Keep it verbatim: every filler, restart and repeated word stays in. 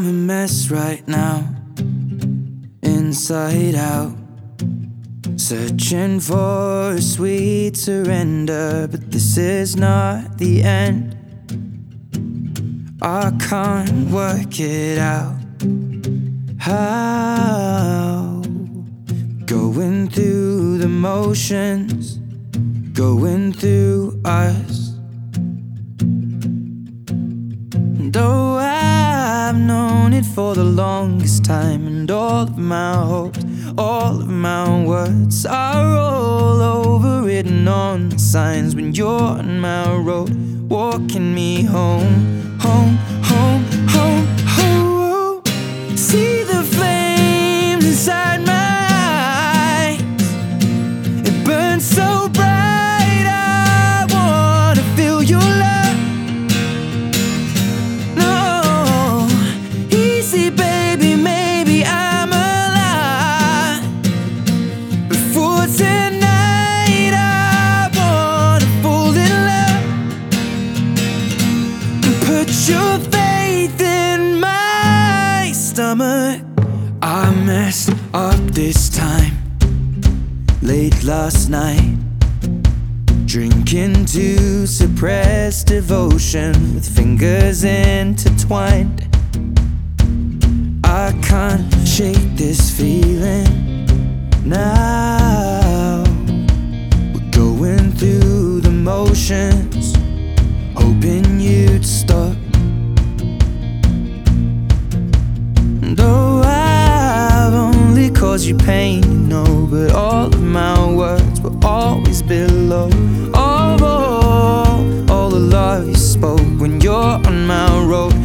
I'm a mess right now, inside out, searching for a sweet surrender, but this is not the end. I can't work it out. How? Going through the motions, going through us. Though I've known it for the longest time, and all of my hopes, all of my words are all overwritten on the signs. When you're on my road, walking me home, home, home, home, home. See the flames inside my eyes, it burns so bright. I wanna feel your love. Put your faith in my stomach. I messed up this time, late last night, drinking to suppress devotion with fingers intertwined. I can't shake this feeling now. We're going through the motions, hoping you'd stop. Though I've only caused you pain, you know, but all of my words were always below. All, all, all the love you spoke when you're on my road,